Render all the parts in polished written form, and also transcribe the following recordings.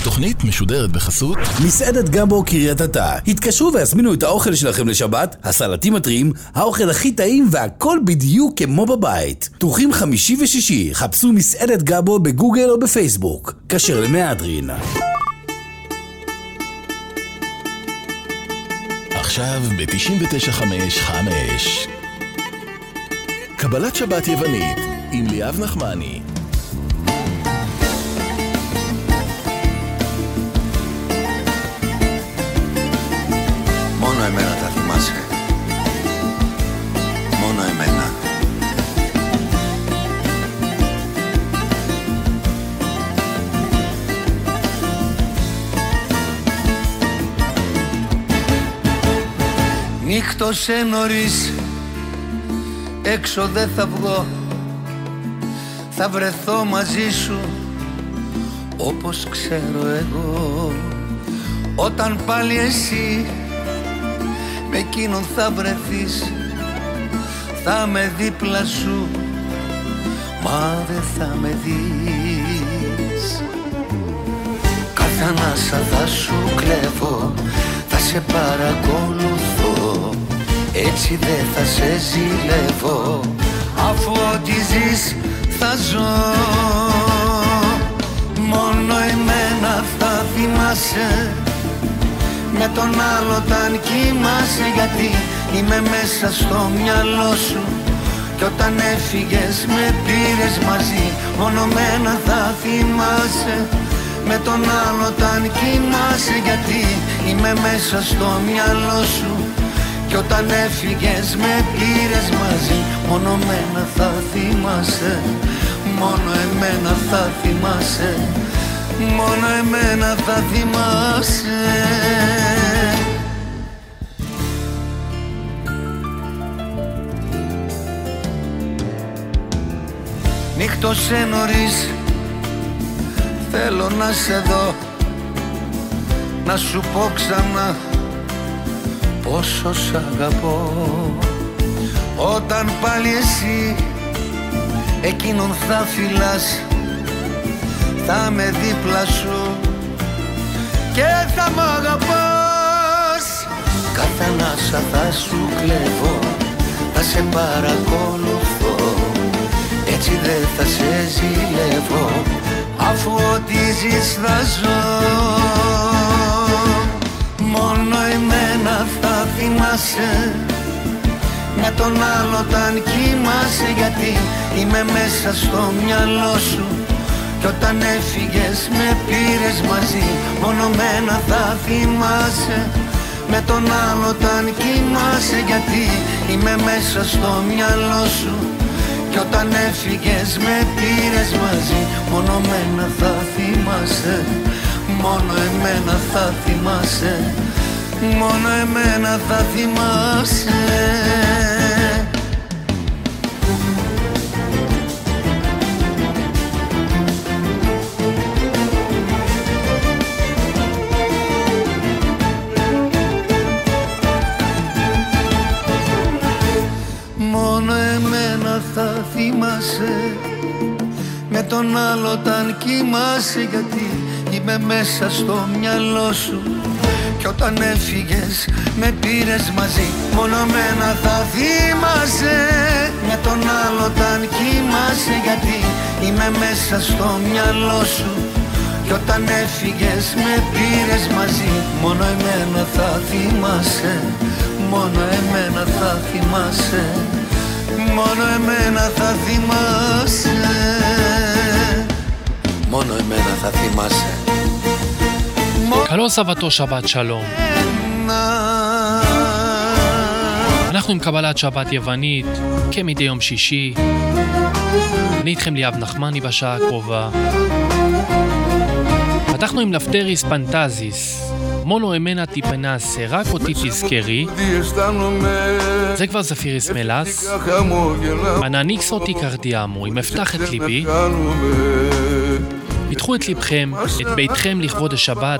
התוכנית משודרת בחסות מסעדת גמבו קריית אתא. התקשרו והזמינו את האוכל שלכם לשבת, הסלטים הטריים, האוכל הכי טעים והכל בדיוק כמו בבית. פתוחים חמישי ושישי, חפשו מסעדת גמבו בגוגל או בפייסבוק. כשר למהדרין. עכשיו ב-99.5 קבלת שבת יוונית עם ליאב נחמני. Μόνο εμένα θα θυμάσαι. Μόνο εμένα. Νύχτωσε νωρίς, έξω δεν θα βγω. Θα βρεθώ μαζί σου, όπως ξέρω εγώ. Όταν πάλι εσύ με εκείνον θα βρεθείς, θα με δίπλα σου, μα δεν θα με δεις. Κάθε ανάσα θα σου κλέβω, θα σε παρακολουθώ, έτσι δεν θα σε ζηλεύω, αφού ό,τι ζεις θα ζω. Μόνο εμένα θα θυμάσαι, με τον άλλο όταν κοιμάσαι, γιατί είμαι μέσα στο μυαλό σου. Κι όταν έφυγες με πήρες μαζί, μόνο μένα θα θυμάσαι. Με τον άλλο όταν κοιμάσαι, γιατί είμαι μέσα στο μυαλό σου. Κι όταν έφυγες με πήρες μαζί, μόνο μένα θα θυμάσαι. Μόνο εμένα θα θυμάσαι. Μόνο εμένα θα θυμάσαι. Νύχτωσε νωρίς, θέλω να σε δω, να σου πω ξανά πόσο σ' αγαπώ. Όταν πάλι εσύ εκείνον θα φυλάς, θα με δίπλα σου και θα μ' αγαπάς. Κάθε ανάσα θα σου κλέβω, θα σε παρακολουθώ, έτσι δεν θα σε ζηλεύω, αφού ό,τι ζεις θα ζω. Μόνο εμένα θα θυμάσαι, με τον άλλο όταν κοιμάσαι, γιατί είμαι μέσα στο μυαλό σου. Κι όταν έφυγες με πήρες μαζί, μόνο μένα θα θυμάσαι. Με τον άλλο όταν κοιμάσαι, γιατί είμαι μέσα στο μυαλό σου. Κι όταν έφυγες με πήρες μαζί, μόνο μένα θα θυμάσαι. Μόνο εμένα θα θυμάσαι. Μόνο εμένα θα θυμάσαι. Θα θυμάσαι, με τον άλλο όταν κοιμάσαι, γιατί είμαι μέσα στο μυαλό σου. Κι όταν έφυγες με πήρες μαζί, μόνο μένα θα θυμάσαι. Με τον άλλο όταν κοιμάσαι, γιατί είμαι μέσα στο μυαλό σου. Κι όταν έφυγες με πήρες μαζί, μόνο εμένα θα θυμάσαι. Μόνο εμένα θα θυμάσαι. Μόνο εμένα θα θυμάσαι. Μόνο εμένα θα θυμάσαι. Καλό סבתו שבת שלום. אנחנו עם קבלת שבת יוונית כמדי יום שישי. אני איתכם ליאב נחמני בשעה הקרובה. פתחנו עם לפטריס פנטזיס, מונו אמנה טיפנסה, רק אותי תזכרי. זה כבר זפיריס מלס. אנניקס אותי קרדיאמו, אם אפתח את ליבי. פיתחו את ליבכם, את ביתכם לכבוד השבת.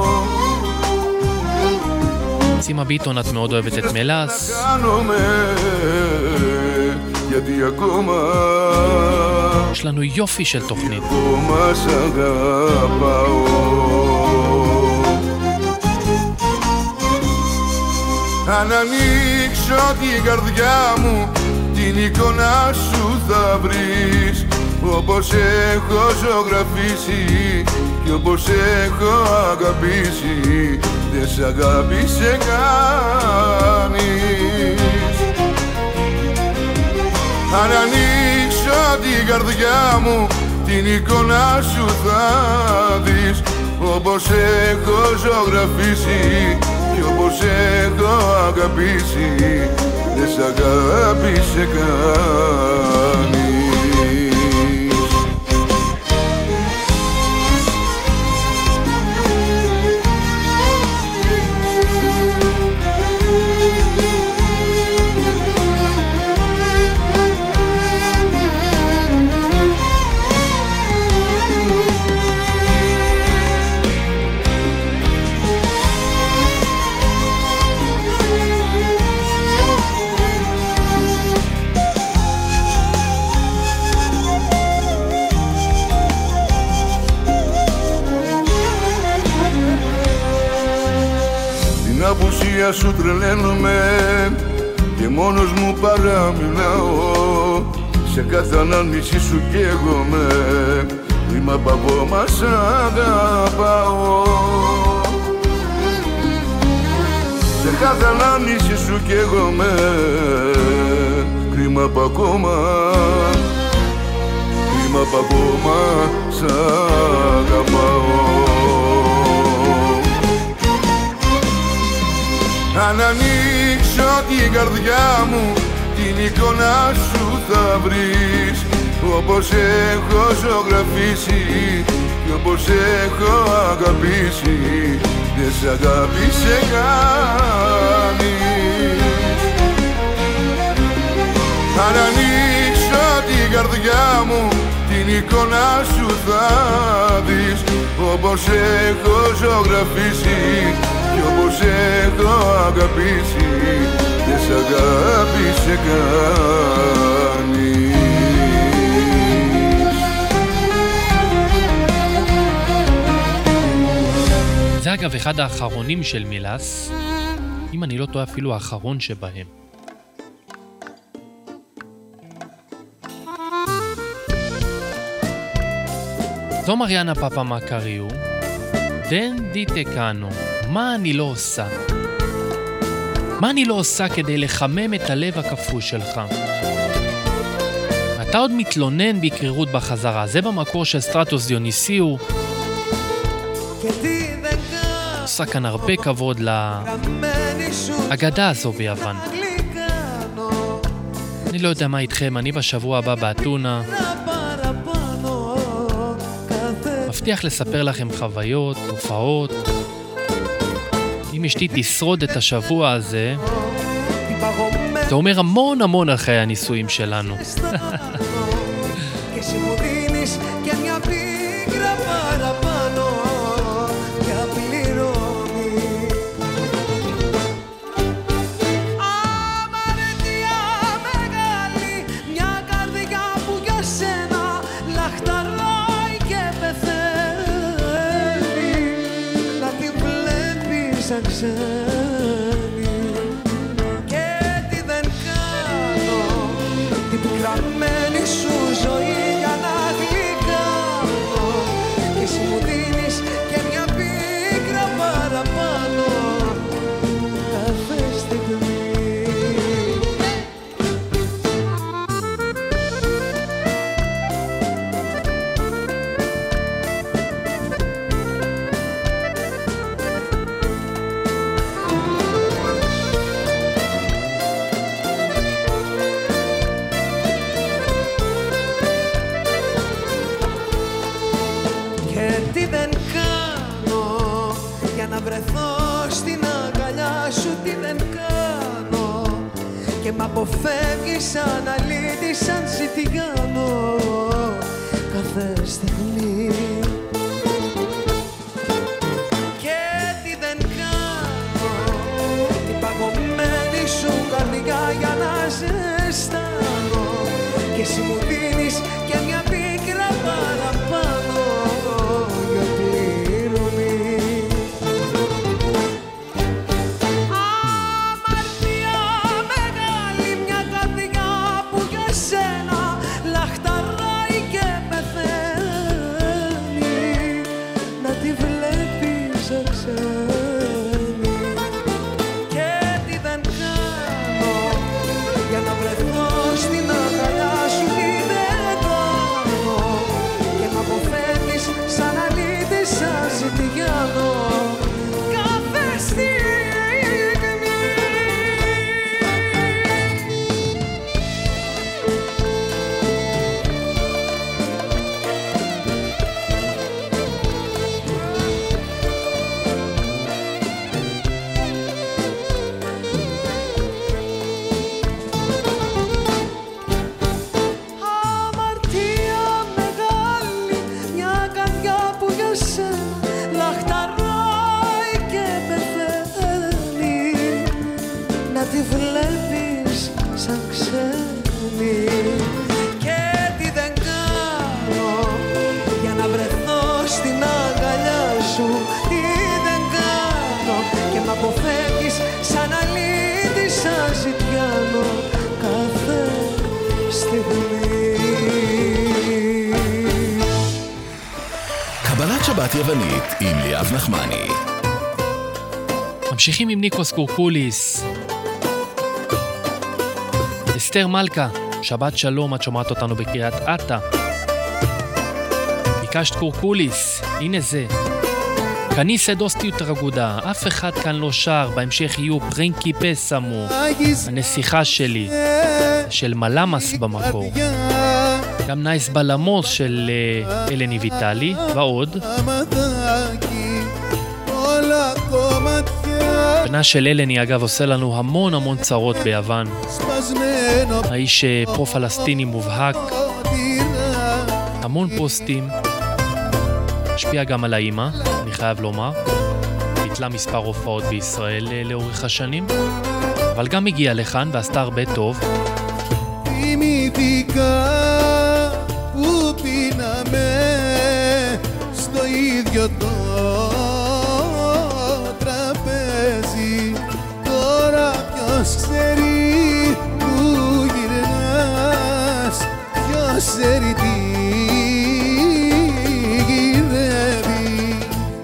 סימה ביטון, את מאוד אוהבת את מלס. יש לנו יופי של תוכנית. Αν ανοίξω την καρδιά μου, την εικόνα σου θα βρεις, όπως έχω ζωγραφίσει κι όπως έχω αγαπήσει, δεν σ' αγάπησε κανείς. Αν ανοίξω την καρδιά μου, την εικόνα σου θα δεις, όπως έχω ζωγραφίσει κι όπως έχω αγαπήσει, δεν σ' αγάπησε κανείς. Την απουσία σου τρελαίνομαι και μόνος μου παραμιλάω, σε κάθε ανάμνηση σου καίγομαι, είμαι απ' ακόμα σ' αγαπάω. Σε κάθε ανάμνηση σου καίγομαι, κρίμα απ' ακόμα, κρίμα απ' ακόμα σ' αγαπάω. Αν ανοίξω την καρδιά μου, την εικόνα σου θα βρεις, όπως έχω ζωγραφίσει κι όπως έχω αγαπήσει, δεν σ' αγάπησε κανείς. Αν ανοίξω την καρδιά μου, την εικόνα σου θα δεις, όπως έχω ζωγραφίσει κι όπως έχω αγαπήσει, δεν σ' αγάπησε κανείς. זה אגב אחד האחרונים של מילס, אם אני לא טועה אפילו האחרון שבהם. זו מריאנה פאפה מקריו, דן דיטקנו, מה אני לא עושה? מה אני לא עושה כדי לחמם את הלב הקפוא שלך? אתה עוד מתלונן בקרירות בחזרה, זה במקור של סטרטוס דיוניסיו. עושה כאן הרבה כבוד לאגדה הזו ביוון. אני לא יודע מה איתכם, אני בשבוע הבא באתונה מבטיח לספר לכם חוויות, תופעות. אם אשתי תשרוד את השבוע הזה, זה אומר המון המון על חיי הנישואים שלנו. Και τι δεν κάνω, την πικραμένη σου ζωή για να γλυκάνω, και εσύ μου δίνεις και μια πίκρα παραπάνω κάθε στιγμή. Και μ' αποφεύγεις σαν αλήτη, σαν ζητιγάνο κάθε στιγμή. Και τι δεν κάνω, την παγωμένη σου καρδιά για να ζεστάνω, και εσύ μου δίνεις και μια πίκρα παραπάνω για πληρωμή. τη βλέπεις ξένη. Και τι δεν κάνω για να βρεθώ στην αγκαλιά σου, τι δεν κάνω και μ' αποφεύγεις σαν αλήτης, σαν ζητιάνο κάθε στιγμή. Τη βλέπεις σαν ξένη. Και τι δεν κάνω για να βρεθώ στην αγκαλιά σου, τι δεν κάνω και μ' αποφεύγεις σαν αλήτη, σαν ζητιάνο κάθε στιγμή. קבלת שבת יוונית עם ליאב נחמני. ממשיכים עם ניקוס קורקוליס. אסתר מלכה, שבת שלום, את שומעת אותנו בקריית אתא. ביקשת קורקוליס, הנה זה. כניסה דוסטיות רגודה, אף אחד כאן לא שר, בהמשך יהיו פרינקי פסמו, הנסיכה שלי, של מלמס במקור. גם נייס בלמוס של אלני ויטלי, ועוד. בנה של אלני אגב עושה לנו המון המון צרות ביוון. האיש פרו-פלסטיני מובהק, המון פוסטים, השפיע גם על האמא, אני חייב לומר. ביטלה מספר הופעות בישראל לאורך השנים, אבל גם הגיעה לכאן ועשתה הרבה טוב. Ξέρει που γυρνάς, ποιος ξέρει τι γυρεύει.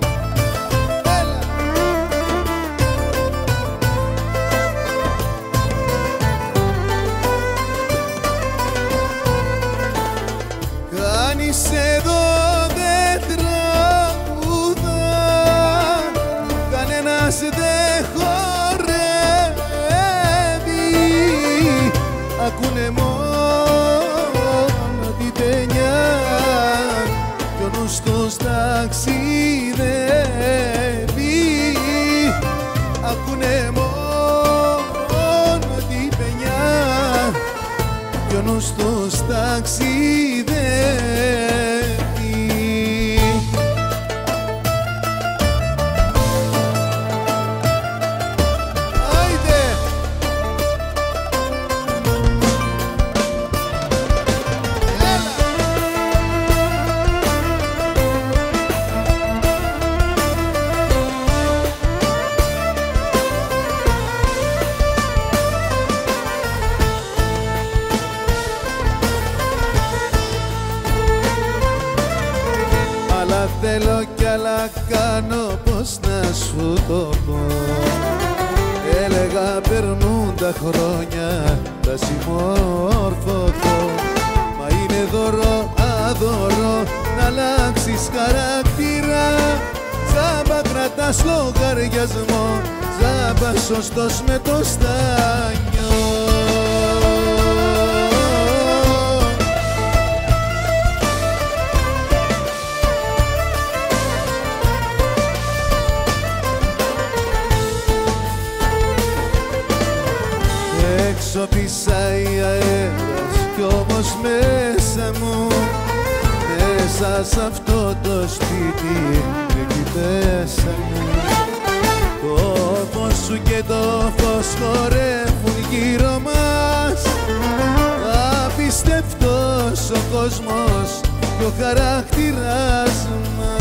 Κανείς εδώ δεν τραγουδά, κανένας δεν χορεύει. Ακούνε μόνο την παινιά κι ο νους τους ταξιδεύει. Ακούνε μόνο την παινιά κι ο νους τους ταξιδεύει. Θέλω κι άλλα κάνω, πως να σου το πω. Έλεγα περνούν τα χρόνια, θα συμμορφωθώ. Μα είναι δώρο, αδώρο, να αλλάξεις χαρακτήρα. Τζάμπα κρατάς λογαριασμό, τζάμπα σωστός με το στάνιο. Έξω πισάει αέρας κι όμως μέσα μου, μέσα σ' αυτό το σπίτι εκεί πέσα μου. Το φως σου και το φως χορεύουν γύρω μας, απίστευτος ο κόσμος και ο χαρακτήρας μας.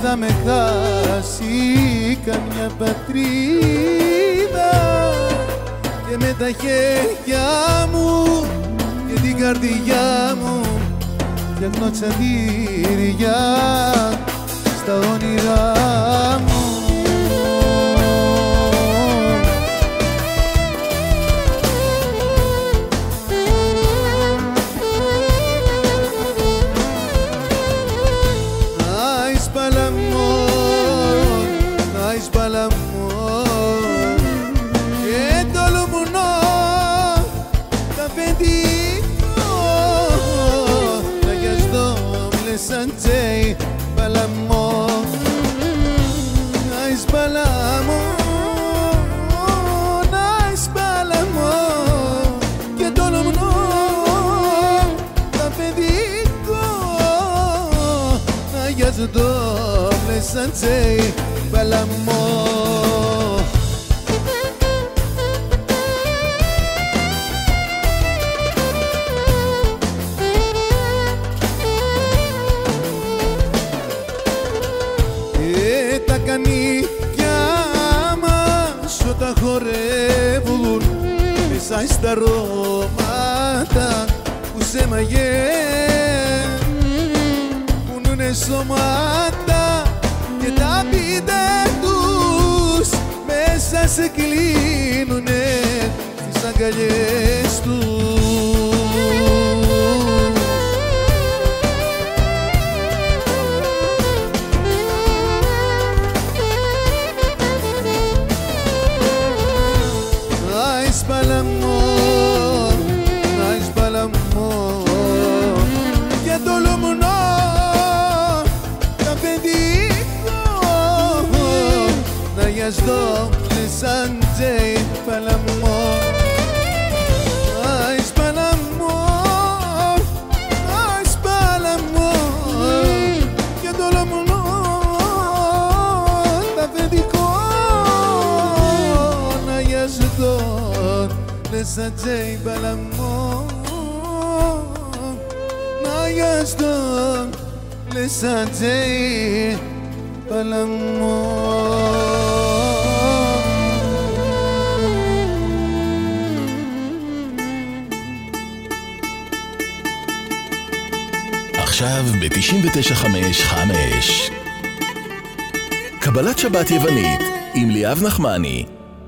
θα με χάσει καμιά πατρίδα και με τα χέρια μου και την καρδιά μου φτιάχνω τσαντήρια στα όνειρά μου. Sanjay Balamo, nice Balamo, nice Balamo, que todo mundo tá pedindo, ay as doble Sanjay Balamo. Χορεύουν μέσα στα αρώματα που σε μαγεύουνε σώματα και τα πίτα τους μέσα σε κλείνουνε στις αγκαλιές τους. As doble Sanjay Balamo, nice Balamo, nice Balamo, que todo mundo tá pedindo, as doble Sanjay Balamo, as doble Sanjay Balamo. עכשיו ב-99.5 קבלת שבת יוונית עם ליאב נחמני.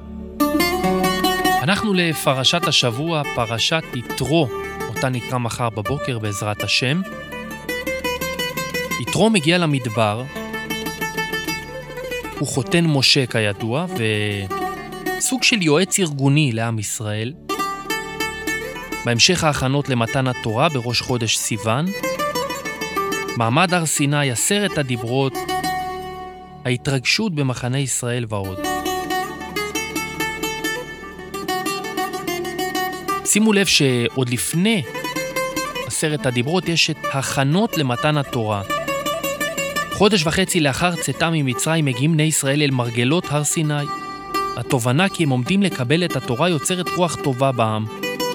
אנחנו לפרשת השבוע, פרשת יתרו, אותה נקרא מחר בבוקר בעזרת השם. יתרו מגיע למדבר, הוא חותן משה כידוע, וסוג של יועץ ארגוני לעם ישראל. בהמשך ההכנות למתן התורה בראש חודש סיוון, מעמד הר סיני, 10 הדיברות, ההתרגשות במחנה ישראל ועוד. שימו לב שעוד לפני 10 הדיברות יש את הכנות למתן התורה. חודש וחצי לאחר צאתם ממצרים מגיעים בני ישראל אל מרגלות הר סיני. התובנה כי הם עומדים לקבל את התורה יוצרת רוח טובה בעם.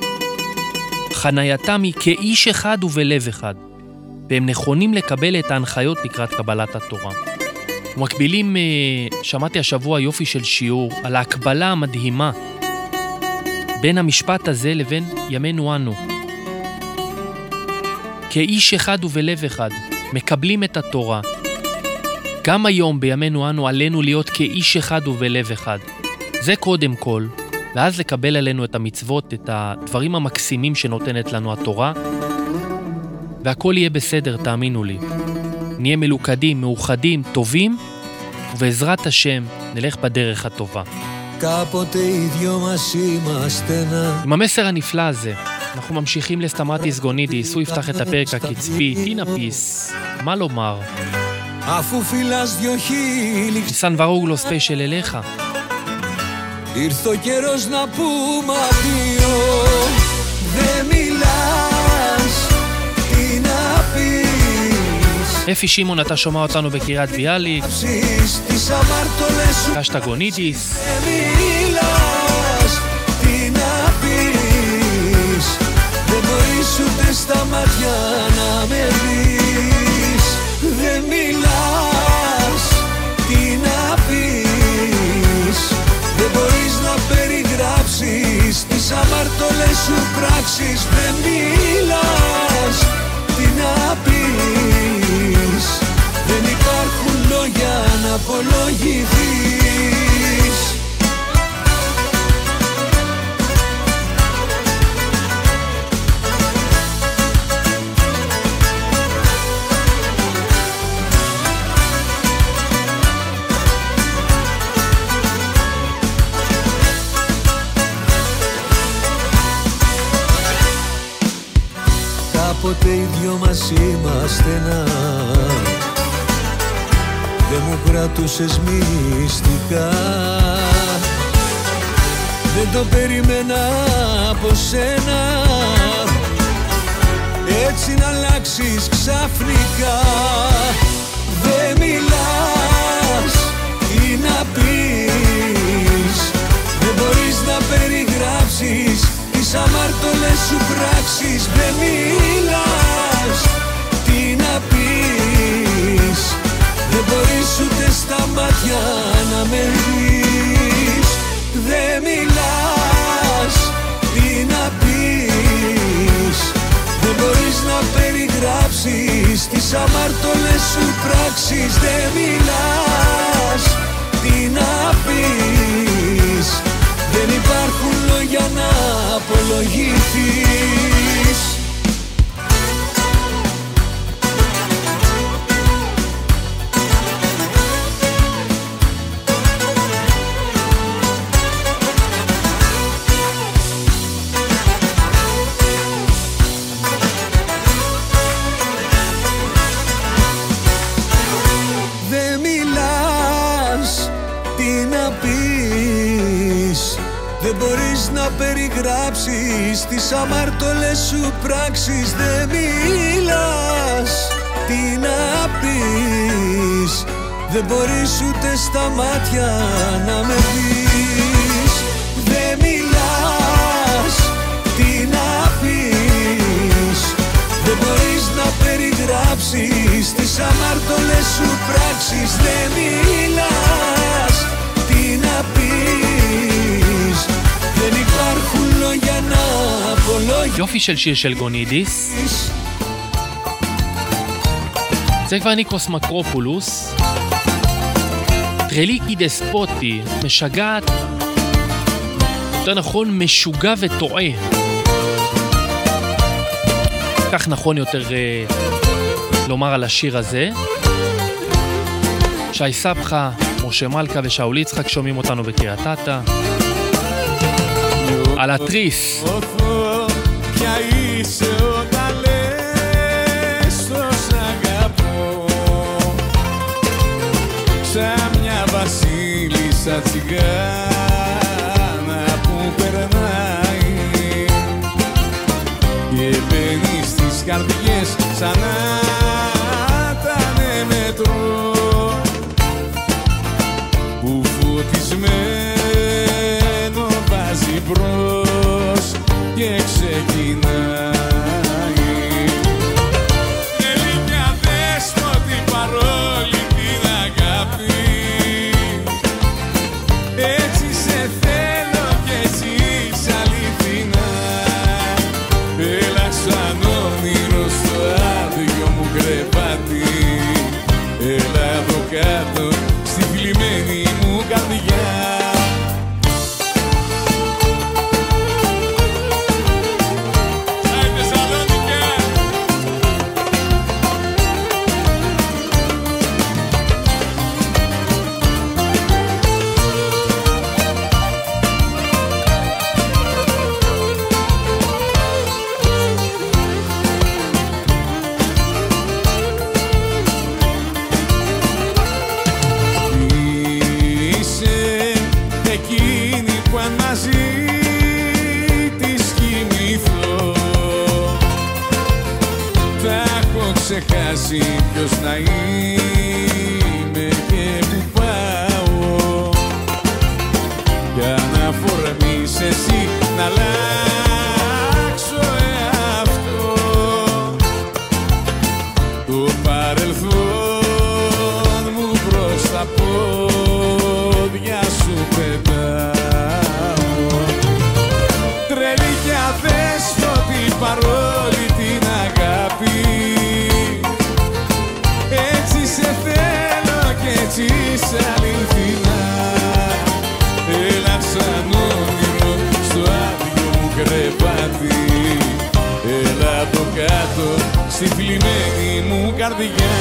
חנייתם היא כאיש אחד ובלב אחד, והם נכונים לקבל את ההנחיות לקראת קבלת התורה. ומקבילים, שמעתי השבוע יופי של שיעור על ההקבלה המדהימה בין המשפט הזה לבין ימינו אנו. כאיש אחד ובלב אחד, מקבלים את התורה. גם היום בימינו אנו עלינו להיות כאיש אחד ובלב אחד. זה קודם כל, ואז לקבל עלינו את המצוות, את הדברים המקסימים שנותנת לנו התורה, והכל יהיה בסדר, תאמינו לי. נהיה מלוכדים, מאוחדים, טובים, ובעזרת השם נלך בדרך הטובה. עם המסר הנפלא הזה, אנחנו ממשיכים לסטמרטיס גונידיס, הוא יפתח את הפרק הקצבי, טינאפיס, מה לומר? ניסן ורוגלו ספיישל אליך. Ήρθε ο καιρός να πούμε αδείο. Δεν μιλάς, τι να πεις. אפי שמעון, אתה שומע אותנו בקריית ביאליק. קשת גונידיס. Δεν μιλάς, τι να πεις. Δεν μπορείς ούτε στα μάτια να με δεις. Δεν μιλάς, αμαρτωλές σου πράξεις. Δεν μιλάς, τι να πεις, δεν υπάρχουν λόγια να απολογηθείς. Κάποτε οι δυο μαςήμαστενα, δεν μου κρατούσες μυστικά. Δεν το περίμενα από σένα, έτσι να αλλάξεις ξαφνικά. Δεν μιλάς, τι να πεις, δεν μπορείς να περιγράψεις τις αμαρτωλές σου πράξεις. Δεν μιλάς, τι να πεις, δεν μπορείς ούτε στα μάτια να με δεις. Δεν μιλάς, τι να πεις, δεν μπορείς να περιγράψεις τις αμαρτωλές σου πράξεις. Δεν μιλάς, τι να πεις, δεν υπάρχουν λόγια να απολογηθείς. Δεν μιλάς, τι να πεις, δεν μπορείς να περιγράψεις τις αμαρτωλές σου πράξεις. Δεν μιλάς, τι να πεις, δεν μπορείς ούτε στα μάτια να με δεις. Δεν μιλάς, τι να πεις, δεν μπορείς να περιγράψεις τις αμαρτωλές σου πράξεις. Δεν μιλάς, τι να πεις, δεν υπάρχουν λόγια να απολογηθείς. יופי של שיר של גונידיס. זה כבר ניקוס מקרופולוס. טרליקי דספוטי, משגעת, יותר נכון משוגע וטועה. כך נכון יותר לומר על השיר הזה. שי סבחה, משה מלכה ושאול יצחק שומעים אותנו בקריית אתא. על התריס. Ποια είσαι όταν λες το σ' αγαπώ, σαν μια βασίλισσα τσιγάνα που περνάει και μπαίνει στις καρδιές σαν να ήτανε μετρό που φωτισμένο βάζει μπρος και ξεκινάει. Θέλει μια δέσποτη παρόλη την αγάπη, έτσι σε θέλω κι έτσι είσαι αληθινά. Έλα σαν όνειρο στο άδειο μου κρεβάτι, έλα εδώ κάτω στη θλιμμένη μου καρδιά. Ξεχάσει ποιος να είμαι και που πάω, για να φορμείς εσύ να αλλάξω εαυτό. Το παρελθόν μου προς τα πόδια σου πετάω. στη θλιμμένη μου καρδιά.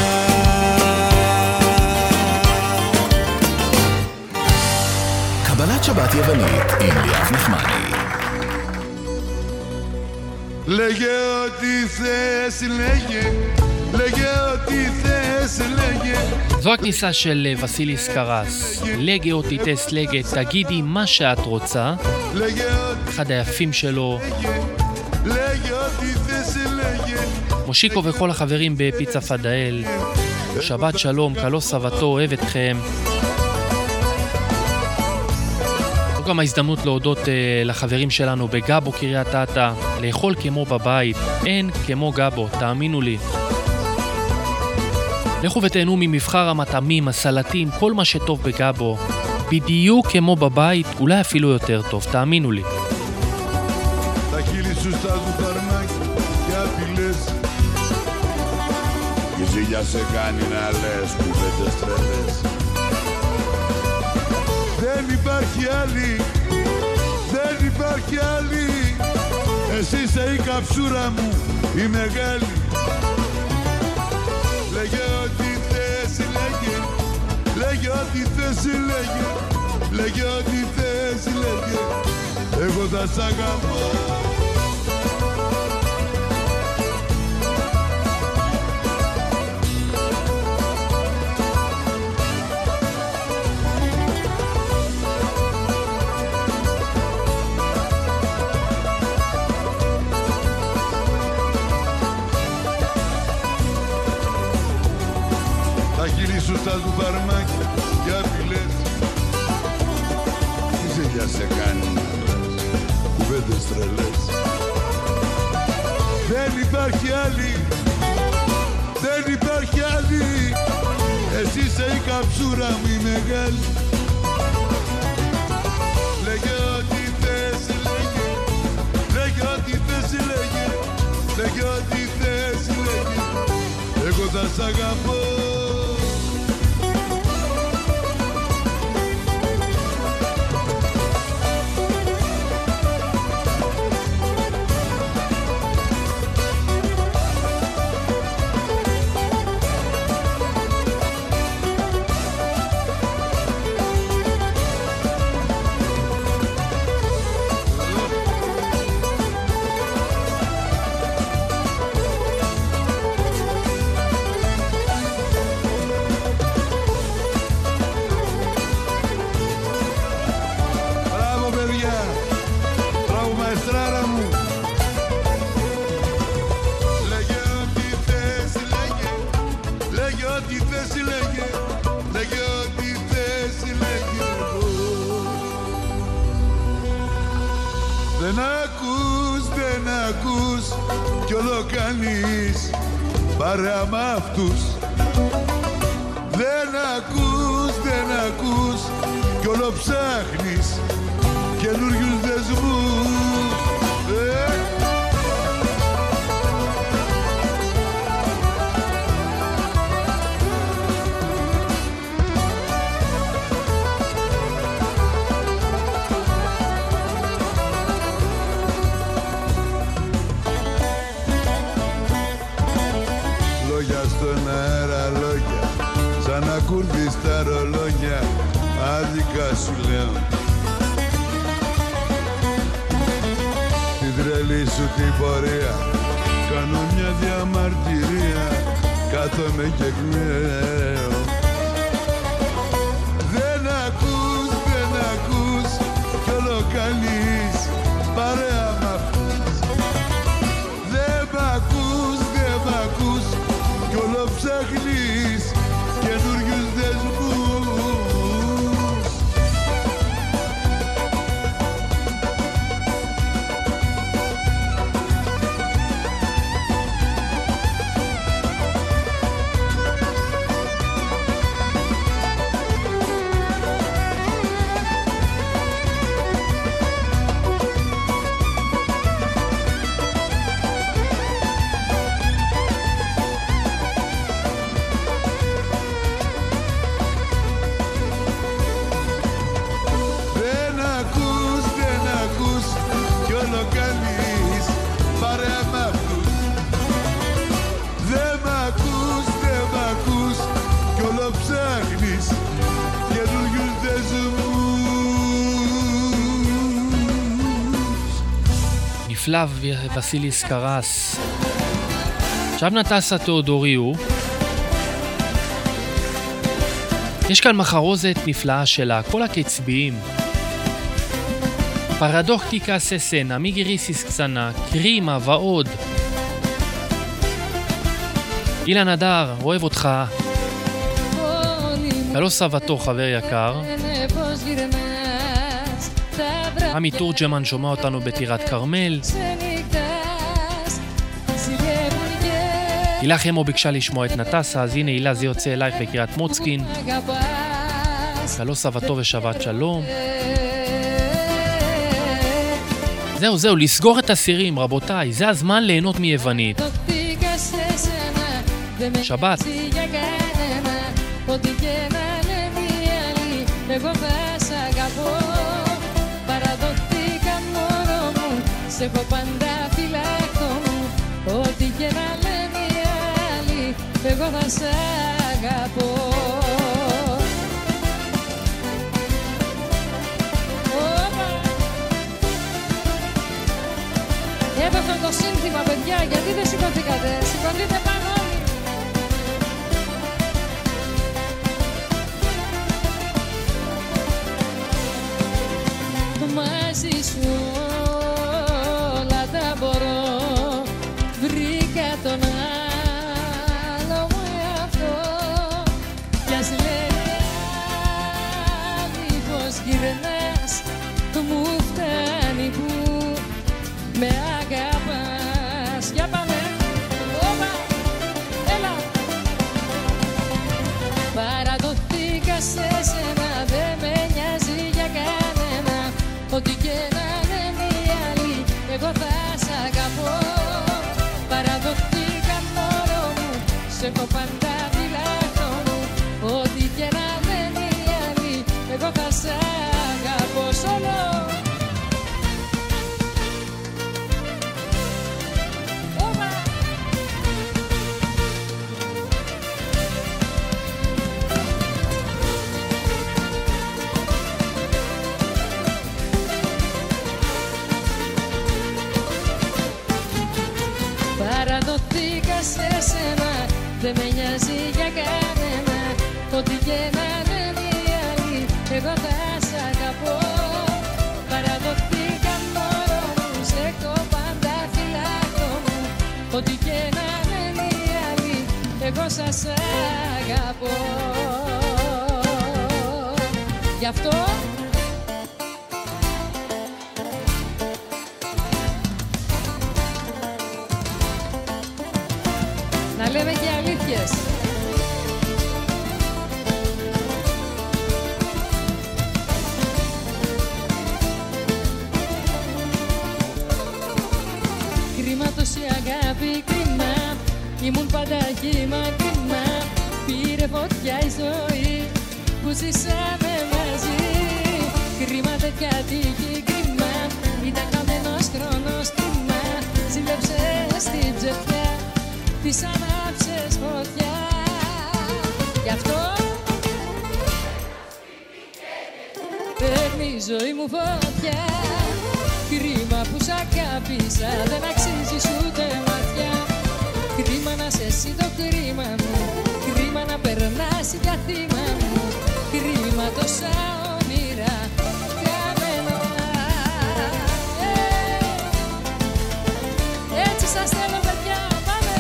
קבלת שבת יוונית עם ליאב נחמני. Λέγε ό,τι θες, λέγε ό,τι θες, λέγε. זו הכניסה של וסיליס קרס. לגה או תיטס לגה, תגידי מה שאת רוצה. אחד היפים שלו. מושיקו וכל החברים בפיצה פדאל. שבת שלום, קלו סבתו, אוהב אתכם. זו גם ההזדמנות להודות לחברים שלנו בגבו קריית אתא. לאכול כמו בבית, אין כמו גבו, תאמינו לי. לכו ותהנו ממבחר המטעמים, הסלטים, כל מה שטוב בגבו. בדיוק כמו בבית, אולי אפילו יותר טוב, תאמינו לי. Τα χείλη σου στάζουν φαρμάκι και απειλές. Η ζήλια σε κάνει να λες κουβέντες τρελές. Δεν υπάρχει άλλη, δεν υπάρχει άλλη. Εσύ είσαι η καψούρα μου, η μεγάλη. Λέγε ό,τι θες, λέγε. Λέγε ό,τι θες, λέγε. Λέγε ό,τι θες, λέγε. Εγώ θα σ' αγαπώ. Σου στάζουν φαρμάκια και απειλές. Τι ζηλιά σε κάνει να λες κουβέντες τρελές. Δεν υπάρχει άλλη, δεν υπάρχει άλλη. Εσύ είσαι η καψούρα μου η μεγάλη. Λέγε ό,τι θες, λέγε. Λέγε ό,τι θες, λέγε. Λέγε ό,τι θες, λέγε. Εγώ θα σ' αγαπώ. Δεν ακούς κι όλο κάνεις παρέα μ' αυτούς. Δεν ακούς κι όλο ψάχνεις καινούριους δεσμούς. Κούρδι στα ρολόγια, άδικα σου λέω. Την τρελή σου την πορεία, κάνω μια διαμαρτυρία, κάθομαι και κλαίω. Δεν ακούς κι όλο κάνεις παρέα μ' αυτούς. Δεν μ' ακούς κι όλο ψάχνεις καινούριους δεσμούς. נפלא וסיליס קרס. עכשיו נטסה תיאודוריו. יש כאן מחרוזת נפלאה שלה, כל הקצביים. פרדוקטיקה ססנה, מיגיריסיס קצנה, קרימה ועוד. אילן הדר, אוהב אותך. ולא סבתו, חבר יקר. עמי תורג'מן שומע אותנו בטירת קרמל. הילה חמו ביקשה לשמוע את נטסה, אז הנה הילה, זה יוצא אלייך בקריית מוצקין. ולא סבתו ושבת שלום. זהו, לסגור את הסירים, רבותיי, זה הזמן ליהנות מיוונית. שבת. Ό,τι και να λένε οι άλλοι, εγώ θα σ' αγαπώ. Παραδοθήκα μωρό μου, σ' έχω πάντα φυλακτό μου. Ό,τι και να λένε οι άλλοι, εγώ θα σ' αγαπώ. Έπεφτα το σύνθημα, παιδιά, γιατί δεν σηκωθήκατε? Σηκωθείτε πάνω. Μαζί σου όλα τα μπορώ. Βρήκα τον άλλο μου εαυτό. Κι ας λένε άλλοι πως γυρνάς, μου φτάνει που με αγαπάς. Για πάμε, όπα, έλα. Παραδοθήκα σε σένα, δεν με νοιάζει για κανένα. Ό,τι και να λένε οι άλλοι, εγώ θα σ' αγαπώ. Παραδοθήκα μωρό μου, σ' έχω πάντα φυλακτό μου. Ό,τι και να λένε οι άλλοι, εγώ θα σ' αγαπώ. Σόλο! Παραδοθήκα σε σένα, δεν με νοιάζει για κανένα. Ό,τι και να λένε οι άλλοι, εγώ θα σ' αγαπώ. Παραδοθήκα μωρό μου, σ' έχω πάντα φυλακτό μου. Ό,τι και να λένε οι άλλοι, εγώ σας αγαπώ. Γι' αυτό να λέμε και αλήθειες. Κρίμα τόση αγάπη, κρίμα. Ήμουν πάντα κύμα, κρίμα. Πήρε φωτιά η ζωή που ζήσαμε μαζί. Κρίμα τέτοια τύχη, κρίμα. Ήταν καμένος χρόνος, κρίμα. Ζήλεψες στην ψευτιά, της ανάψες φωτιά. Γι' αυτό παίρνει η ζωή μου φωτιά. Κρίμα που σ' αγάπησα, δεν αξίζεις ούτε ματιά. Κρίμα να σε εσύ το κρίμα μου, κρίμα να περνάς για θύμα μου. Κρίμα τόσα όνειρα καμένα. Έτσι σας θέλω παιδιά, πάμε!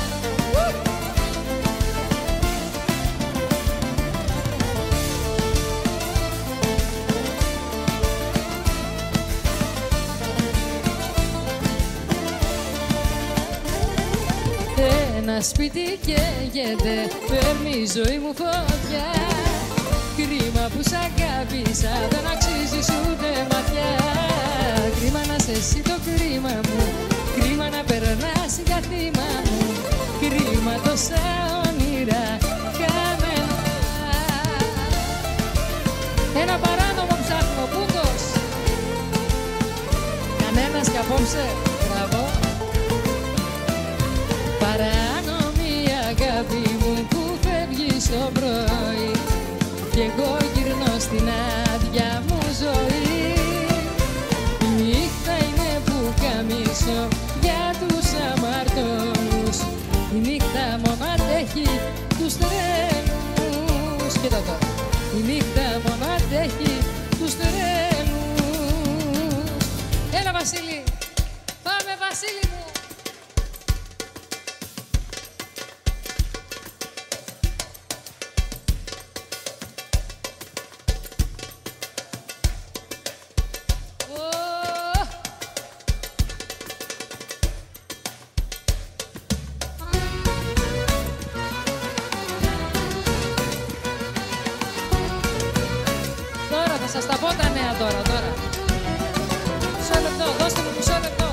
Ένα σπίτι καίγεται, παίρνει η ζωή μου φωτιά. Κρίμα που σ' αγάπησα, δεν αξίζεις ούτε ματιά. Κρίμα να σε εσύ το κρίμα μου, κρίμα να περνάς για θύμα μου. Κρίμα τόσα όνειρα καμένα. Ένα παράνομο ψάχνω, Πούτος. Κανένας κι απόψε, μπράβο. Παράνομη αγάπη μου που φεύγει στο πρωί κι εγώ γυρνώ στην άδεια μου ζωή. Νύχτα είναι που καμίσω η νύχτα μόνο αντέχει τους τρέλους. Έλα Βασίλη, πάμε Βασίλη μου. Σας τα πω τα νέα τώρα. Μισό λεπτό, δώστε μου μισό λεπτό.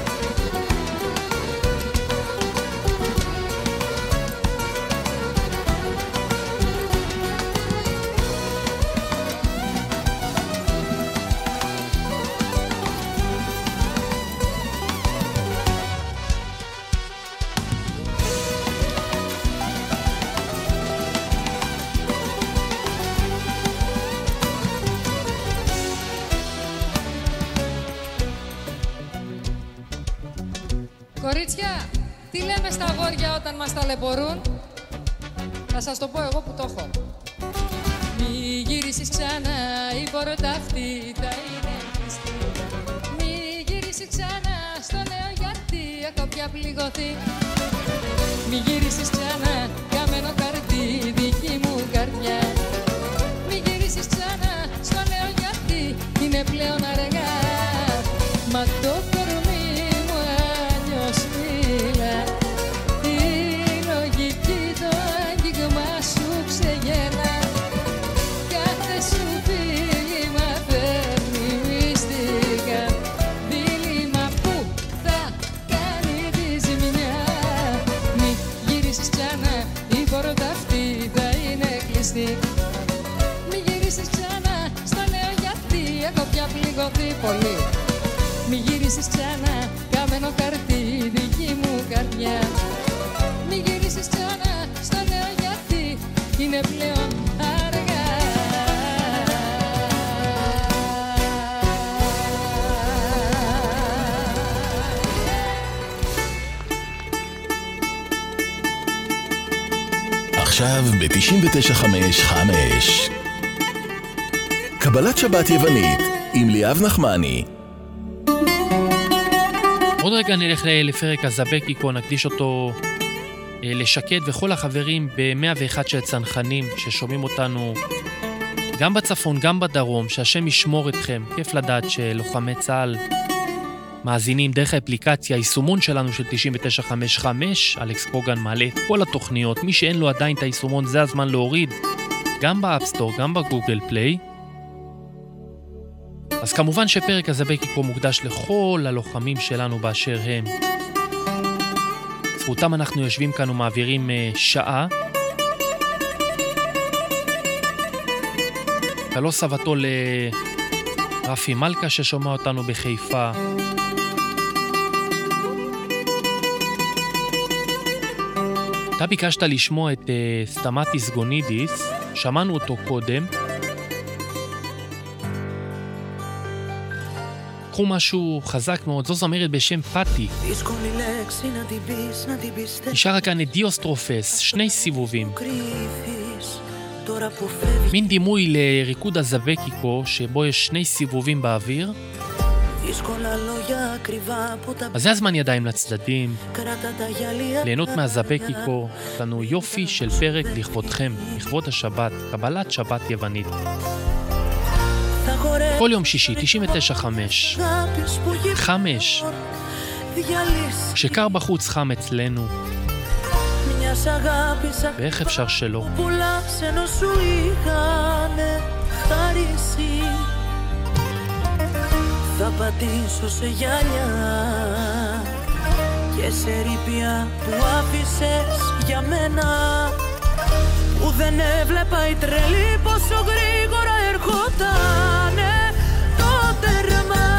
Κορίτσια, τι λέμε στα αγόρια όταν μας ταλαιπωρούν? Θα σας το πω εγώ που το έχω. Μη γυρίσεις ξανά, η πόρτα αυτή θα είναι κλειστή. Μη γυρίσεις ξανά, στο λέω γιατί έχω πια πληγωθεί. Μη γυρίσεις ξανά, καμένο καρδί, δική μου καρδιά. Μη γυρίσεις ξανά, στο λέω γιατί είναι πλέον αργά. Μα το κορμί μου αλλιώς μίλα. Η λογική το άγγιγμα σου ξεγέλα. Κάθε σου φίλημα φέρνει μυστικά. Δίλημα που θα κάνει τη ζημιά. Μη γυρίσεις ξανά, η πόρτα αυτή θα είναι κλειστή. Μη γυρίσεις ξανά, στο λέω γιατί έχω πια πληγωθεί πολύ. Μη γυρίσεις ξανά, καμένο χαρτί, δική μου καρδιά. Μη γυρίσεις ξανά, στο λέω γιατί είναι πλέον αργά. עכשיו ב-99.5 קבלת שבת יוונית עם ליאב נחמני. עוד רגע נלך לפרק הזבקיקו, נקדיש אותו לשקד וכל החברים ב-101 של צנחנים ששומעים אותנו גם בצפון, גם בדרום, שהשם ישמור אתכם. כיף לדעת שלוחמי צה"ל מאזינים דרך האפליקציה, היישומון שלנו של 99.5, אלכס קוגן מעלה את כל התוכניות. מי שאין לו עדיין את היישומון, זה הזמן להוריד, גם באפסטור, גם בגוגל פליי. אז כמובן שפרק הזבקיקו מוקדש לכל הלוחמים שלנו באשר הם. זכותם אנחנו יושבים כאן ומעבירים שעה. תלו סבתו לרפי מלכה ששומע אותנו בחיפה. אתה ביקשת לשמוע את סטמטיס גונידיס, שמענו אותו קודם. קחו משהו חזק מאוד, זו זמרת בשם פאטי. היא שרה כאן את דיוסטרופס, 2 סיבובים. מין דימוי לריקוד הזבקיקו, שבו יש 2 סיבובים באוויר. אז זה הזמן ידיים לצדדים, ליהנות מהזבקיקו. יש לנו יופי של פרק לכבודכם, לכבוד השבת, קבלת שבת יוונית. כל יום שישי, 99.5 5 שקר בחוץ חם אצלנו, ואיך אפשר שלא? Θα πατήσω σε γυαλιά και σε ρήπια που άφησες για μένα, που δεν έβλεπα η τρελή πόσο γρήγορα ερχότανε το τέρμα.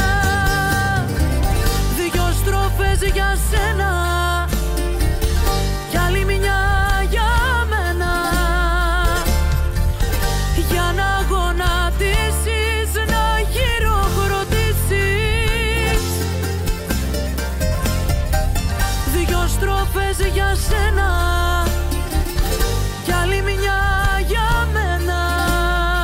2 στροφές για σένα κι άλλη μια για μένα, για να γονατίσεις, να γυροκροτήσεις. 2 στροφές για σένα κι άλλη μια για μένα.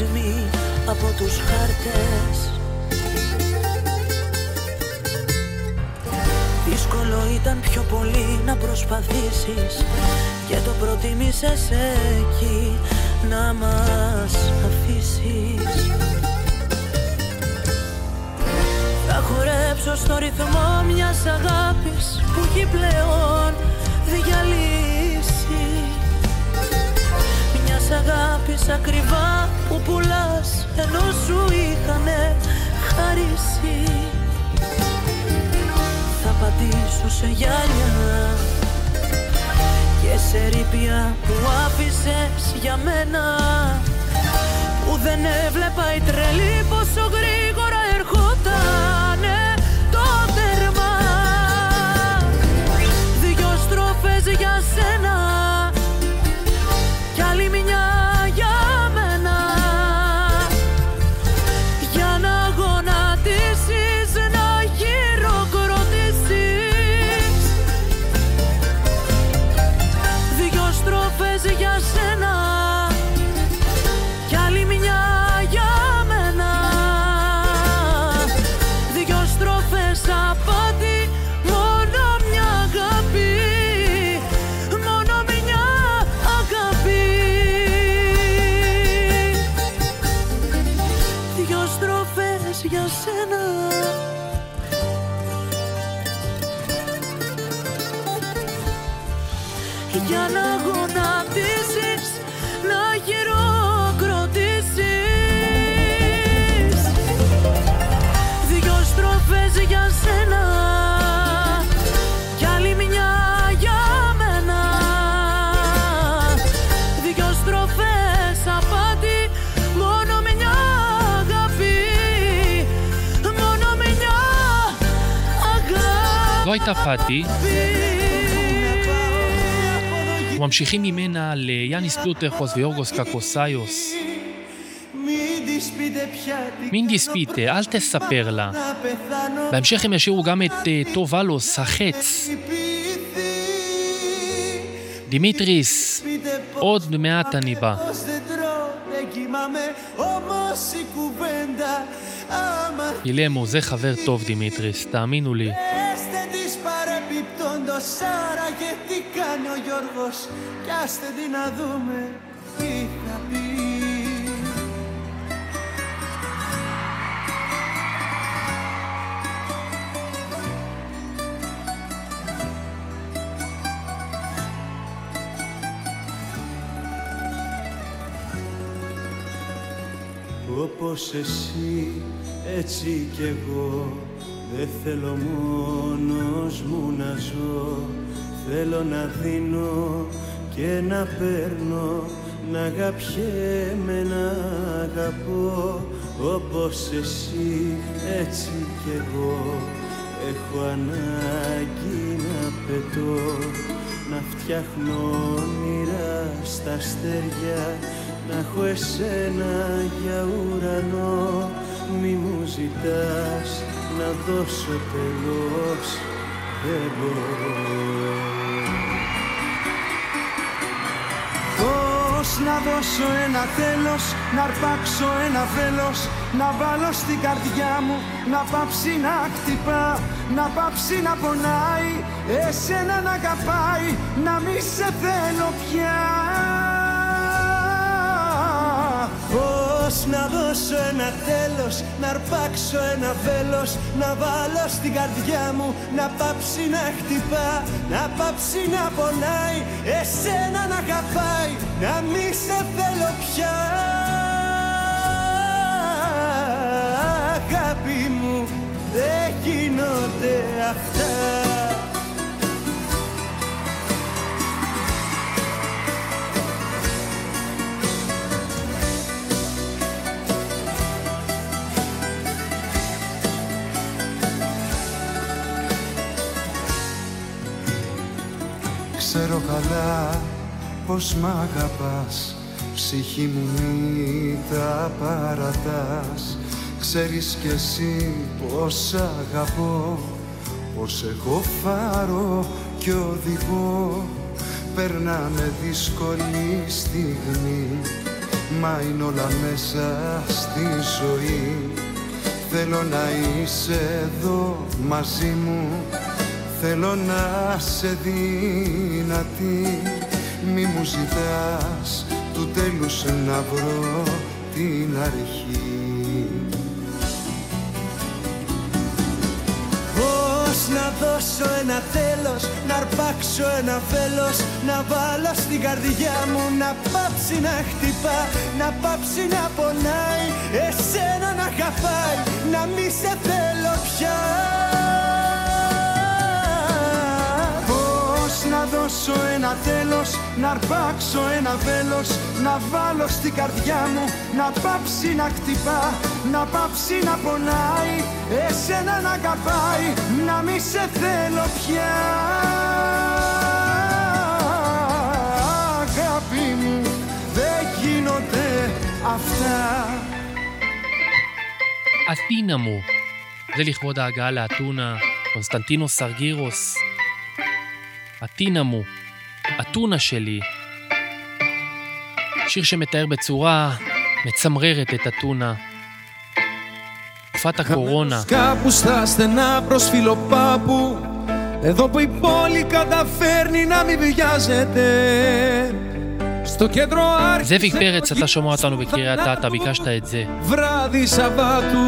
χωρισμοί από τους χάρτες. Δύσκολο ήταν πιο πολύ να προσπαθήσεις και το προτίμησες εκεί να μας αφήσεις. Θα χορέψω στο ρυθμό μιας αγάπης που έχει πλέον διαλύσει, μιας αγάπης ακριβά που πουλάς ενώ σου είχανε χαρίσει. Θα πατήσω σε γυάλια και σε ρήπια που άφησες για μένα, που δεν έβλεπα η τρελή πόσο γρήγορα ερχότανε το τέρμα. Δυο στροφές για σένα κι άλλη μια για μένα, για να γονατίσεις, να χειροκροτήσεις. Δυο στροφές για σένα κι άλλη μια για μένα, δυο στροφές απάτη, μόνο μια αγάπη, μόνο μια αγάπη. Δυο στροφές για σένα για να γονατίσεις, να χειροκροτήσεις. Δυο στροφές για σένα κι άλλη μια για μένα, δυο στροφές απάτη, μόνο μια αγάπη, μόνο μια αγάπη. זו הייתה פאטי. אנחנו ממשיכים ממנה ליאניס פלוטרחוס ויורגוס קקוסיוס. מין דיספיטה, אל תספר לה. בהמשך הם ישירו גם את טובלוס, החץ. דימיטריס, עוד מעט אני בא. אילמו, זה חבר טוב דימיטריס, תאמינו לי. Άρα και τι κάνει ο Γιώργος, κι άστε τι να δούμε τι θα πει. Όπως εσύ, έτσι κι εγώ, δεν θέλω μόνος μου να ζω. Θέλω να δίνω και να παίρνω, να αγαπιέμαι, να αγαπώ. Όπως εσύ, έτσι κι εγώ, έχω ανάγκη να πετώ, να φτιάχνω όνειρα στα αστέρια, να έχω εσένα για ουρανό. Μη μου ζητάς να δώσω τελώς, δεν μπορώ. Πώς να δώσω ένα τέλος, να αρπάξω ένα βέλος, να βάλω στην καρδιά μου, να πάψει να χτυπά, να πάψει να πονάει, εσένα να αγαπάει, να μη σε θέλω πια. Πώς να δώσω ένα τέλος, να αρπάξω ένα βέλος, να βάλω στην καρδιά μου, να πάψει να χτυπά, να πάψει να πονάει, εσένα να αγαπάει, να μη σε θέλω πια. Αγάπη μου, δεν γίνονται αυτά. Ξέρω καλά πως μ' αγαπάς, ψυχή μου μη τα παρατάς. Ξέρεις κι εσύ πως αγαπώ, πως έχω φάρο κι οδηγώ. Περνάμε δύσκολη στιγμή, μα είναι όλα μέσα στη ζωή. Θέλω να είσαι εδώ μαζί μου, θέλω να σε δυνατή. Μη μου ζητάς του τέλους να βρω την αρχή. Πώς να δώσω ένα τέλος, να αρπάξω ένα βέλος, να βάλω στην καρδιά μου να πάψει να χτυπά, να πάψει να πονάει, εσένα να αγαπάει, να μη σε θέλω πια. Πώς να δώσω ένα τέλος, να αρπάξω ένα βέλος, να βάλω στην καρδιά μου να πάψει να χτυπά, να πάψει να πονάει, εσένα να αγαπάει, να μη σε θέλω πια. Αγάπη μου, δεν γίνονται αυτά. Αθήνα μου, זה לכבוד ההגעה לאתונה, קונסטנטינוס סרגירוס. אתינה מו, אתונה שלי. שיר שמתאר בצורה מצמררת את אתונה. תקופת הקורונה. Κάπου στα στενά προς φιλοπάπου, εδώ που η πόλη καταφέρνει να μην βιάζεται. Στο κέντρο άρχισε... זאביק פרץ, אתה שומע אותנו בקריית אתא, ביקשת את זה. βράδυ Σαββάτου,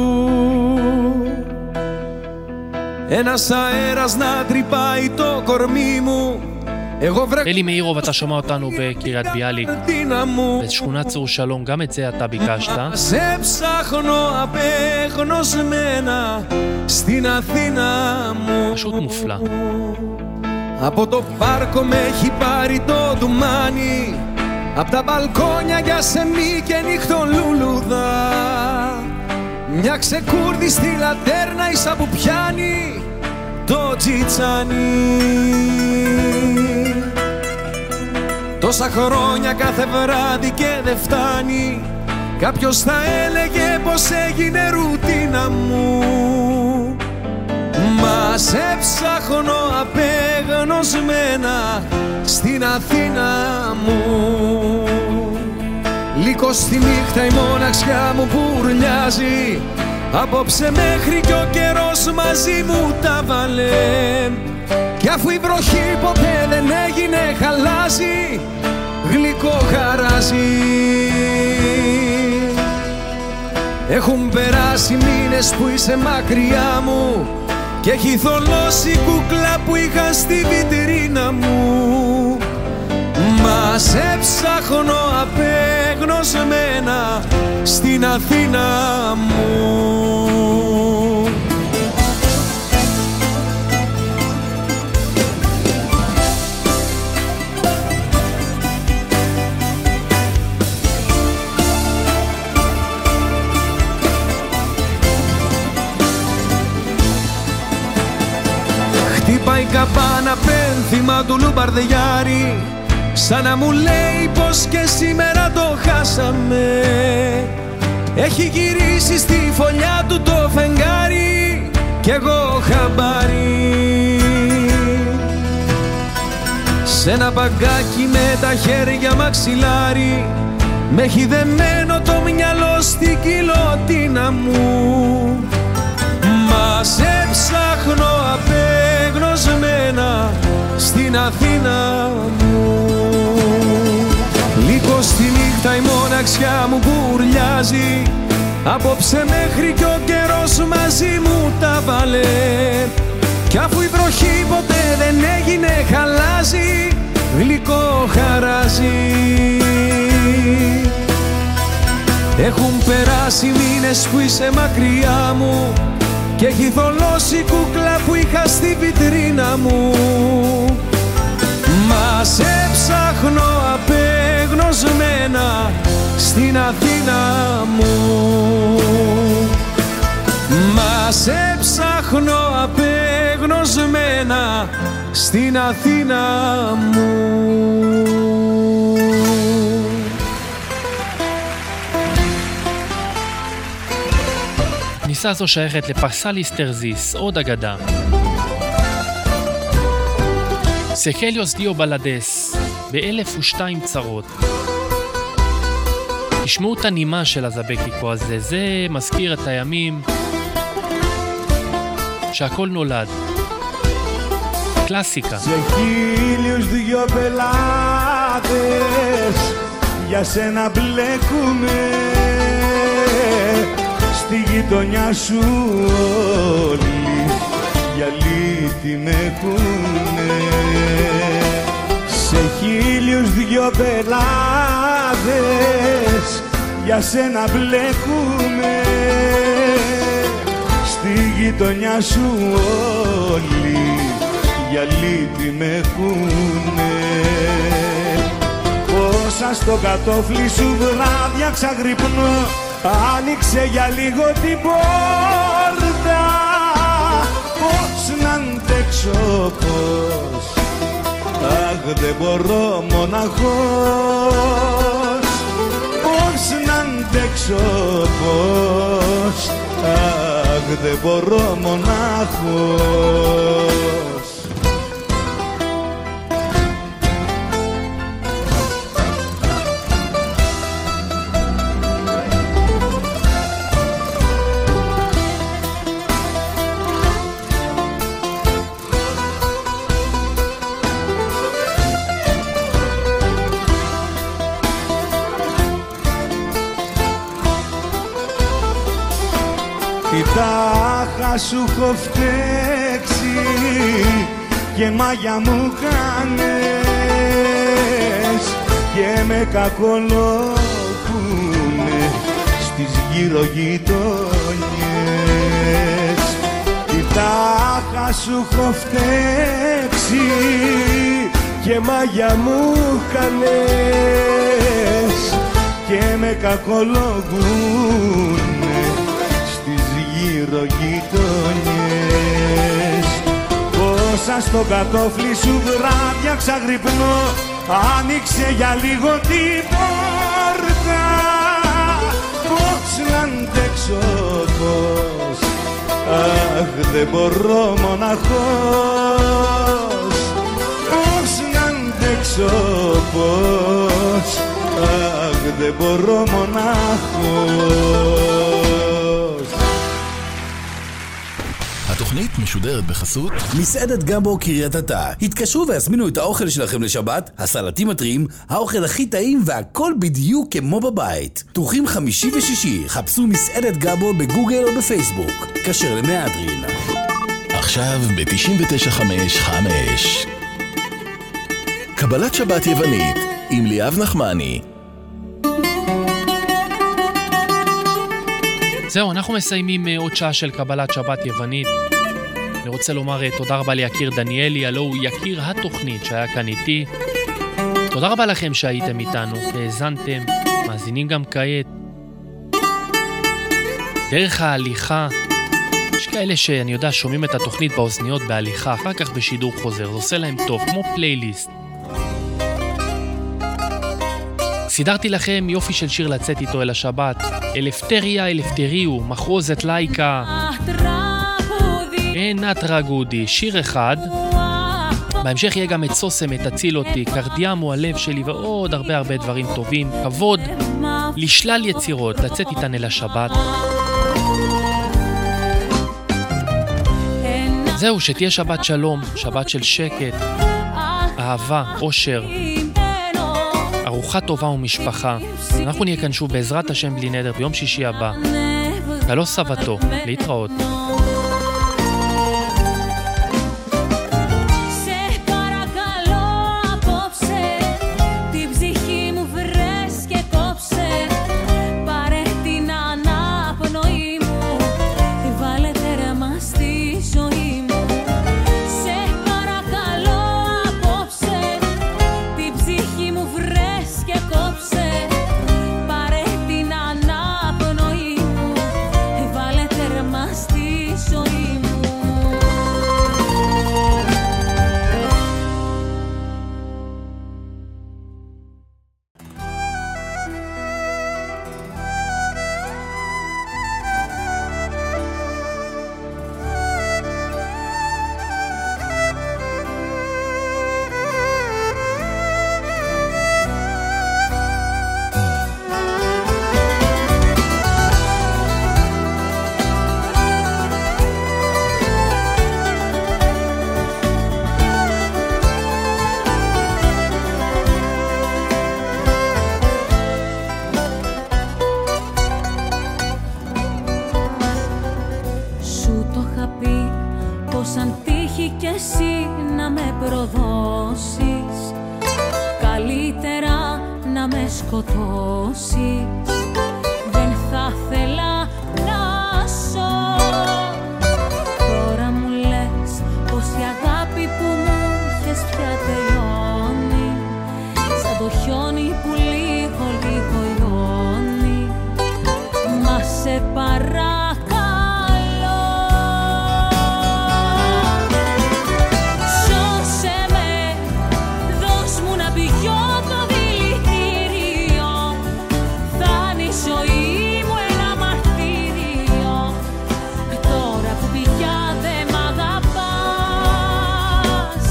ένας αέρας να τρυπάει το κορμί μου. εγώ βρέω... אלי מאירוב, אתה שומע אותנו בקריית ביאליק. בשכונת צור שלום, גם את זה אתה ביקשת. σε ψάχνω απεγνωσμένα στην Αθήνα μου. פשוט מופלא. Από το πάρκο με έχει πάρει το ντουμάνι, απ' τα μπαλκόνια για σεμί και νυχτολούλουδα. Μια ξεκούρδιστη λατέρνα ίσα που πιάνει το τζιτσάνι. Τόσα χρόνια κάθε βράδυ και δεν φτάνει, κάποιος θα έλεγε πως έγινε ρουτίνα μου. Μα σε ψάχνω απεγνωσμένα στην Αθήνα μου. Λίγο στη νύχτα η μοναξιά μου πουρλιάζει, απόψε μέχρι κι ο καιρός μαζί μου τα βάλε. Κι αφού η βροχή ποτέ δεν έγινε χαλάζει, γλυκό χαράζει. Έχουν περάσει μήνες που είσαι μακριά μου και έχει θολώσει κούκλα που είχα στη βιτρίνα μου. Μα σε ψάχνω απεγνωσμένα στην Αθήνα μου. Χτύπαει καμπάνα πένθυμα του Λουμπαρδιάρη, σαν να μου λέει πως και σήμερα το χάσαμε. Έχει γυρίσει στη φωλιά του το φεγγάρι κι εγώ χαμπάρι. Σ' ένα μπαγκάκι με τα χέρια μαξιλάρι, με έχει δεμένο το μυαλό στην κοιλωτίνα μου. Μα σε ψάχνω απεγνωσμένα στην Αθήνα μου. Λίγο στη νύχτα η μοναξιά μου μπουρλιάζει, απόψε μέχρι κι ο καιρός μαζί μου τα βάλε. Κι αφού η βροχή ποτέ δεν έγινε χαλάζει, γλυκό χαράζει. Έχουν περάσει μήνες που είσαι μακριά μου και έχει θολώσει κούκλα που είχα στη βιτρίνα μου. Μα σε ψάχνω απεγνωσμένα στην Αθήνα μου. Μα σε ψάχνω απεγνωσμένα στην Αθήνα μου. הכניסה הזו שייכת לפרסליס טרזיס, עוד אגדה. סכליוס דיו בלדס, ב-1002 צרות. תשמעו את הנימה של הזבקיקו הזה, זה מזכיר את הימים שהכל נולד. קלאסיקה. Σε 1002 πελάτες για σένα μπλέκουμε, στη γειτονιά σου όλοι για λύτη με έχουνε. Σε 1002 πελάτες για σένα μπλέκουμε, στη γειτονιά σου όλοι για λύτη με έχουνε. Πόσα στο κατόφλι σου βράδια ξαγρυπνώ, άνοιξε για λίγο την πόρτα. Πώς να αντέξω, πώς, αχ δεν μπορώ μοναχός. Πώς να αντέξω, πώς, αχ δεν μπορώ μοναχός. Τι τάχα σου έχω φταίξει και μάγια μου κάνες και με κακολόγουνε στις γύρω γειτονιές. Τι τάχα σου έχω φταίξει και μάγια μου κάνες και με κακολόγουνε γύρω γειτονιές. Πόσα στο κατόφλι σου βράδια ξαγρυπνώ, άνοιξε για λίγο την πόρτα. Πώς να αντέξω, πώς, αχ δεν μπορώ μοναχός. Πώς να αντέξω, πώς, αχ δεν μπορώ μοναχός. התוכנית משודרת בחסות מסעדת גמבו קריית אתא. התקשרו והזמינו את האוכל שלכם לשבת, הסלטים הטריים, האוכל הכי טעים והכל בדיוק כמו בבית. פתוחים חמישי ושישי, חפשו מסעדת גמבו בגוגל או בפייסבוק. כשר למהדרין. עכשיו ב-99.5 קבלת שבת יוונית עם ליאב נחמני. זהו, אנחנו מסיימים עוד שעה של קבלת שבת יוונית. אני רוצה לומר תודה רבה ליקיר דניאלי, הלא הוא יקיר התוכנית שהיה כאן איתי. תודה רבה לכם שהייתם איתנו, האזנתם, מאזינים גם כעת. דרך ההליכה, יש כאלה שאני יודע שומעים את התוכנית באוזניות בהליכה, אחר כך בשידור חוזר, זה עושה להם טוב, כמו פלייליסט. סידרתי לכם יופי של שיר לצאת איתו אל השבת, אלפטריה אלפטריו, מחרוזת לייקה, אינה טרגודי, שיר אחד. בהמשך יהיה גם את סוסם, את תציל אותי, קרדיאמו, הלב שלי ועוד הרבה דברים טובים. כבוד לשלל יצירות, לצאת איתן אל השבת. זהו, שתהיה שבת שלום, שבת של שקט, אהבה, אושר, ארוחה טובה ומשפחה. אנחנו נהיה כאן שוב בעזרת השם בלי נדר ביום שישי הבא. קלו סבתו, להתראות. Στη προδώσεις, καλύτερα να με σκοτώσεις. Δεν θα θέλα να ζω. Τώρα μου λες πως η αγάπη που μου είχες πια τελειώνει, σαν το χιόνι που λίγο λίγο λιώνει. Μα σε παρακαλώ, σώσε με, δώσ' μου να πηγώ το δηλητήριο. Θα είναι η ζωή μου ένα μαρτύριο, τώρα που πια δεν μ' αγαπάς.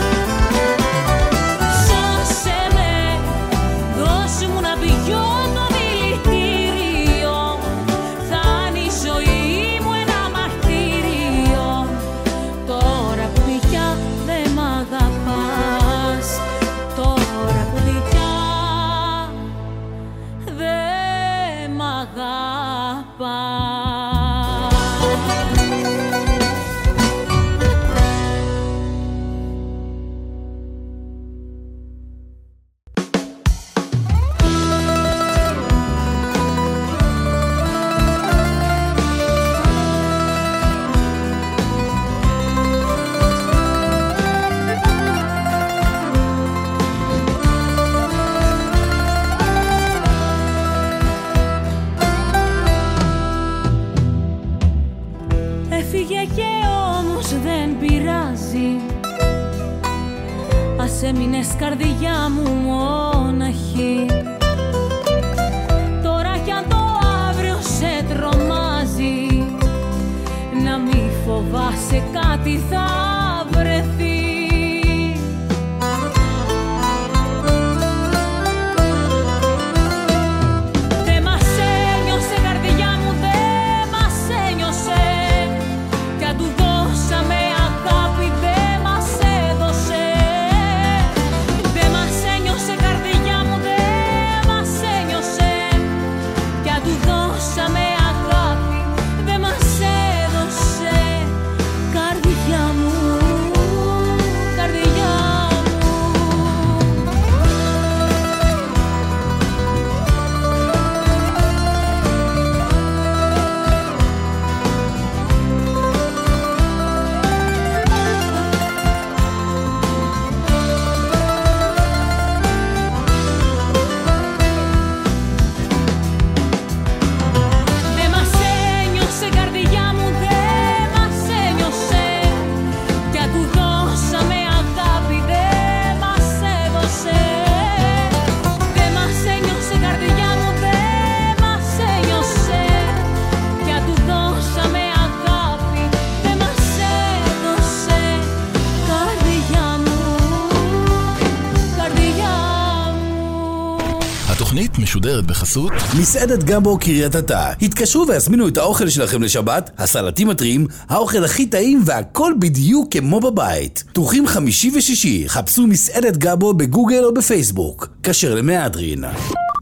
Σώσε με, δώσ' μου να πηγώ το δηλητήριο. Θα είναι η ζωή μου ένα μαρτύριο, τώρα που πια δεν μ' αγαπάς. Τώρα που πια δεν μ' αγαπάς. Έφυγε και όμως δεν πειράζει, ας έμεινες καρδιά μου μόναχη. Τώρα κι αν το αύριο σε τρομάζει, να μη φοβάσαι, κάτι θα βρεθεί. Δεν μας ένιωσε καρδιά μου, δεν μας ένιωσε. Κι αν του δώσαμε αγάπη, δεν μας έδωσε. Δεν μας ένιωσε καρδιά μου, δεν μας ένιωσε. Κι αν του δώσαμε αγάπη, δεν μας έδωσε. Καρδιά μου, καρδιά μου. Δεν μας ένιωσε καρδιά μου, δεν μας ένιωσε. Κι αν του δώσαμε αγάπη, δεν μας έδωσε. Δεν μας ένιωσε καρδιά μου, δεν μας ένιωσε. Κι αν του δώσαμε αγάπη, δεν μας έδωσε. Καρδιά μου, καρδιά μου. התוכנית משודרת בחסות מסעדת גמבו קריית אתא. התקשרו והזמינו את האוכל שלכם לשבת, הסלטים הטריים, האוכל הכי טעים והכל בדיוק כמו בבית. פתוחים חמישי ושישי, חפשו מסעדת גמבו בגוגל או בפייסבוק. כשר למהדרין.